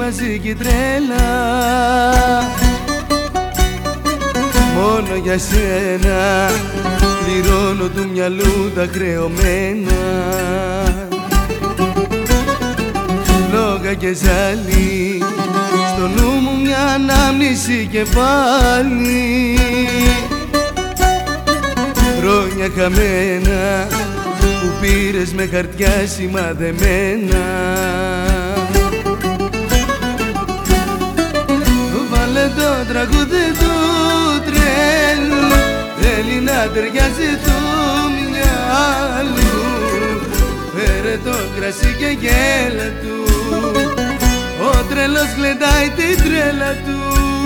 μαζί κι τρέλα. Μόνο για σένα πληρώνω του μυαλού τα χρεωμένα. Λόγα και ζάλι, στο νου μου μια ανάμνηση και πάλι. Χρόνια χαμένα που πήρες με χαρτιά σημαδεμένα. Βάλε το τραγούδι του τρέλου, θέλει να ταιριάζει του μυαλού. Φέρε το κρασί και γέλα του, ο τρελός γλεντάει την τρέλα του.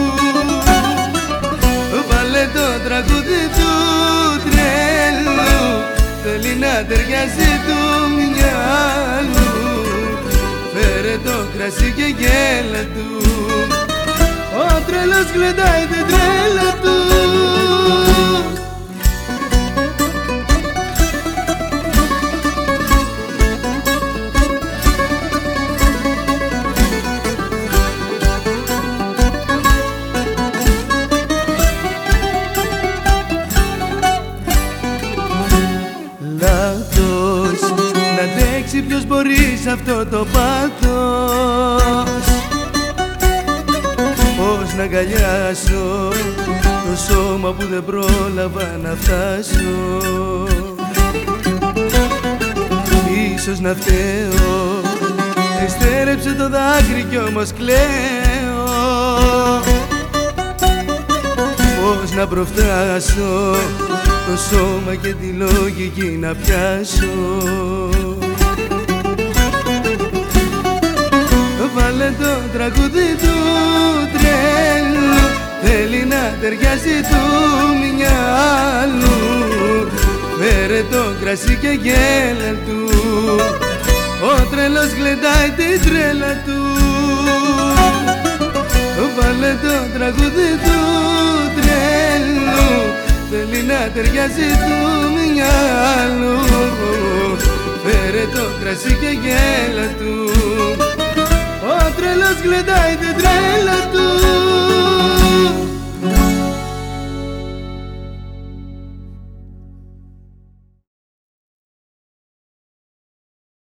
Βάλε το τραγούδι του τρέλου, θέλει να ταιριάζει του μυαλού. Φέρε το κρασί και γέλα του, ο τρελός γλεντάει την τρέλα του. Λάθος, να αντέξει ποιος μπορεί σ' αυτό το πάθος. Πώς να αγκαλιάσω το σώμα που δεν πρόλαβα να φτάσω. Ίσως να φταίω, εστέρεψε το δάκρυ κι όμως κλαίω. Πώς να προφτάσω το σώμα και τη λογική να πιάσω. Βάλε το τραγούδι του τρέλου, θέλει να ταιριάζει του μυαλού. Φέρε το κρασί και γέλα του, ο τρελός γλεντάει την τρέλα του. Βάλε το τραγούδι του τρέλου, θέλει να ταιριάζει του μυαλού. Φέρε το κρασί και γέλα του, ο τρελός γλεντάει την τρέλα του.